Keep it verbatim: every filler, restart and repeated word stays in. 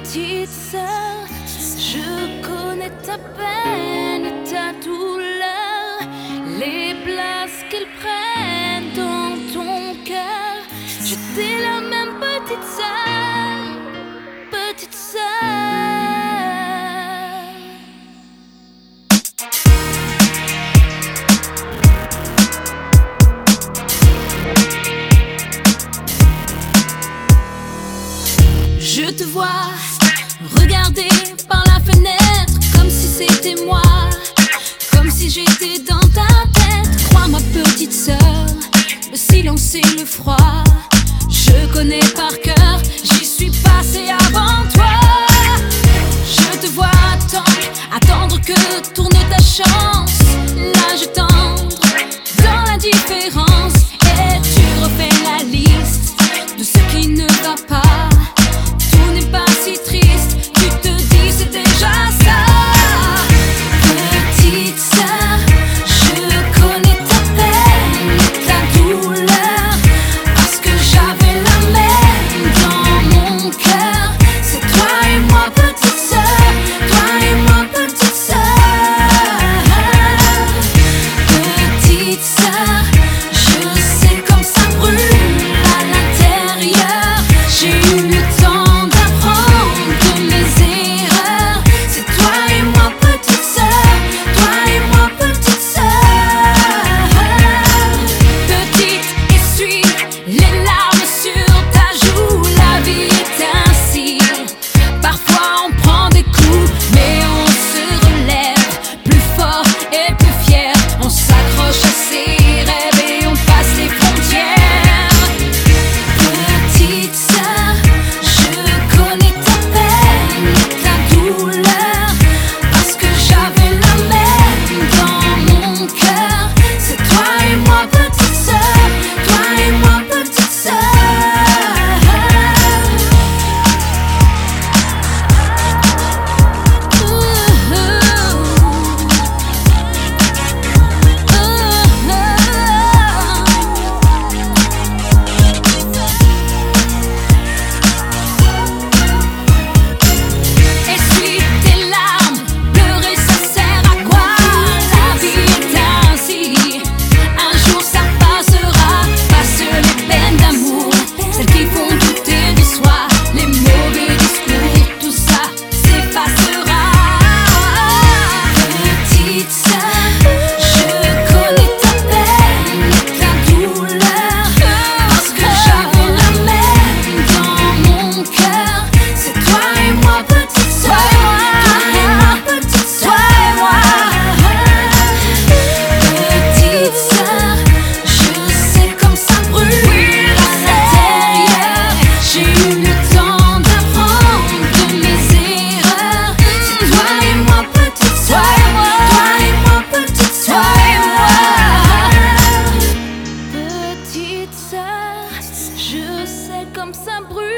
petite sœur, je connais ta peine et ta douleur, les places qu'elles prennent dans ton cœur. J'étais la même petite sœur, petite sœur. Je te vois regarder par la fenêtre comme si c'était moi, comme si j'étais dans ta tête. Crois ma petite sœur, le silence et le froid, je connais par cœur, j'y suis passée avant toi. Je te vois attendre, attendre que tourne ta chance, l'âge tendre dans l'indifférence, et tu refais la liste de ce qui ne va pas. Pas si triste, tu te dis c'est déjà ça. Petite sœur, je connais ta peine et ta douleur, parce que j'avais la même dans mon cœur. C'est toi et moi petite sœur, toi et moi petite sœur. Petite sœur, je sais comme ça brûle à l'intérieur. J'ai eu le temps comme ça brûle.